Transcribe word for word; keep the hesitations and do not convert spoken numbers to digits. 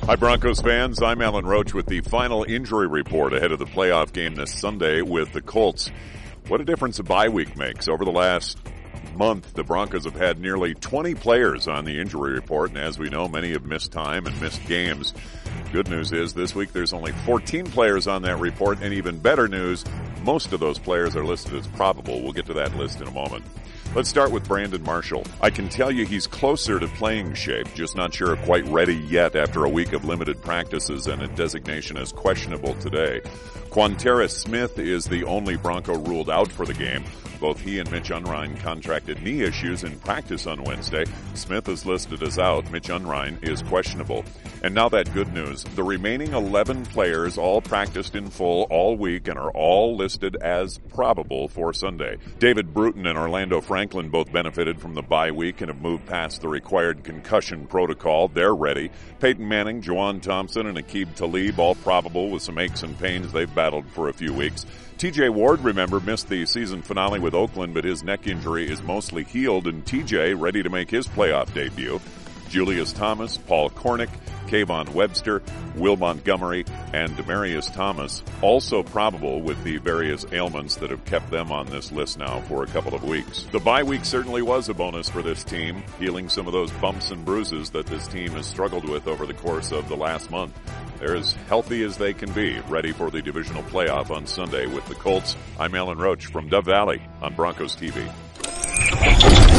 Hi, Broncos fans. I'm Alan Roach with the final injury report ahead of the playoff game this Sunday with the Colts. What a difference a bye week makes. Over the last month, the Broncos have had nearly twenty players on the injury report, and as we know, many have missed time and missed games. Good news is this week there's only fourteen players on that report, and even better news, most of those players are listed as probable. We'll get to that list in a moment. Let's start with Brandon Marshall. I can tell you he's closer to playing shape, just not sure quite ready yet after a week of limited practices and a designation as questionable today. Quanterra Smith is the only Bronco ruled out for the game. Both he and Mitch Unrein contracted knee issues in practice on Wednesday. Smith is listed as out. Mitch Unrein is questionable. And now that good news. The remaining eleven players all practiced in full all week and are all listed as probable for Sunday. David Bruton and Orlando Franklin both benefited from the bye week and have moved past the required concussion protocol. They're ready. Peyton Manning, Juwan Thompson, and Aqib Talib all probable with some aches and pains they've battled for a few weeks. T J Ward, remember, missed the season finale with Oakland, but his neck injury is mostly healed, and T J ready to make his playoff debut. Julius Thomas, Paul Kornick, Kayvon Webster, Will Montgomery, and Demaryius Thomas also probable with the various ailments that have kept them on this list now for a couple of weeks. The bye week certainly was a bonus for this team, healing some of those bumps and bruises that this team has struggled with over the course of the last month. They're as healthy as they can be, ready for the divisional playoff on Sunday with the Colts. I'm Alan Roach from Dove Valley on Broncos T V.